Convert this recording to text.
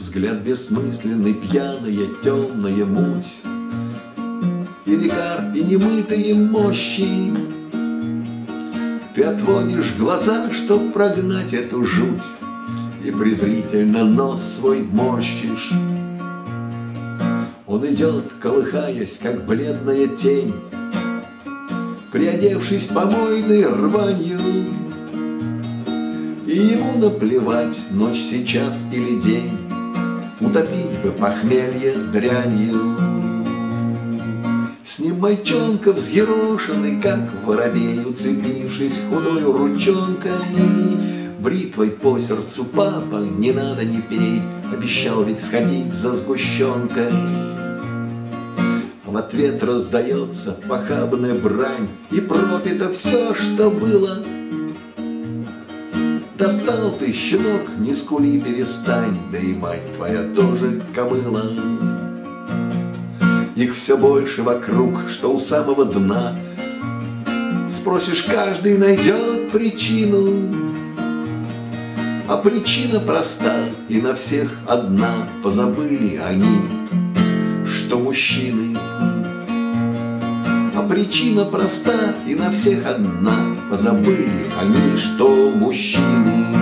Взгляд бессмысленный, пьяная, темная муть, перегар и немытые мощи. Ты отводишь глаза, чтоб прогнать эту жуть, и презрительно нос свой морщишь. Он идет, колыхаясь, как бледная тень, приодевшись помойной рванью, и ему наплевать, ночь сейчас или день, утопить бы похмелье дрянью. С ним мальчонка взъерошенный, как воробей, уцепившись худою ручонкой. Бритвой по сердцу: папа, не надо, не пей, обещал ведь сходить за сгущенкой. В ответ раздается похабная брань, и пропито все, что было. Достал ты, щенок, не скули, перестань, да и мать твоя тоже кобыла. Их все больше вокруг, что у самого дна. Спросишь, каждый найдет причину, а причина проста и на всех одна: позабыли они, что мужчины. А причина проста и на всех одна: позабыли они, что мужчины.